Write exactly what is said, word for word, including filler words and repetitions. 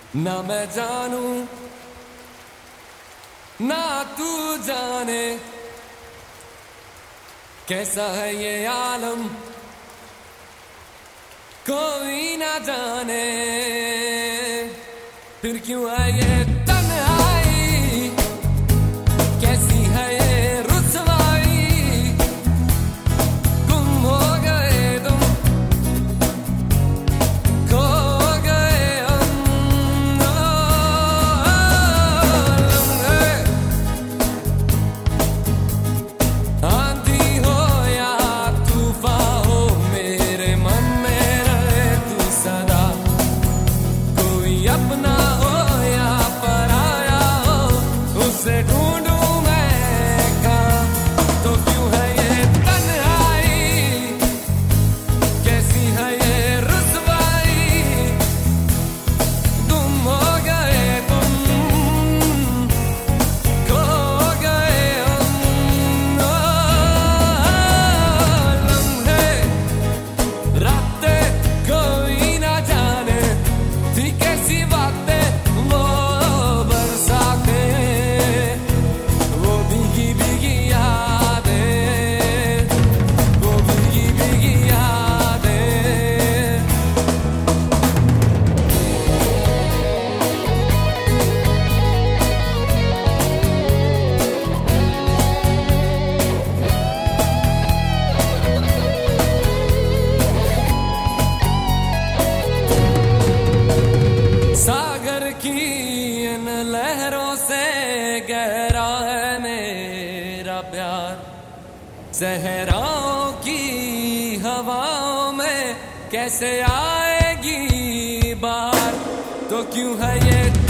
ना मैं जानू ना तू जाने कैसा है ये आलम, कोई ना जाने फिर क्यों है ये तन्हाई, कैसी है ये रुसवाई, गुम हो गए तुम, खो गए हम, आंधी हो या तूफान हो मेरे मन में रहे तू सदा, कोई अपना हो या पराया हो उसे ढूंढूं मैं कहाँ, तो क्यों है ये तन्हाई, कैसी है ये रुसवाई, गुम हो गए तुम, खो गए हम, लम्हे रातें कोई ना जाने थी कैसी बातें, वो बरसातें, वो भीगी भीगी यादें, वो भीगी भीगी यादें। सागर की इन लहरों से गहरा है मेरा प्यार, सहराओं की हवाओं में कैसे आएगी बाहर, तो क्यों है ये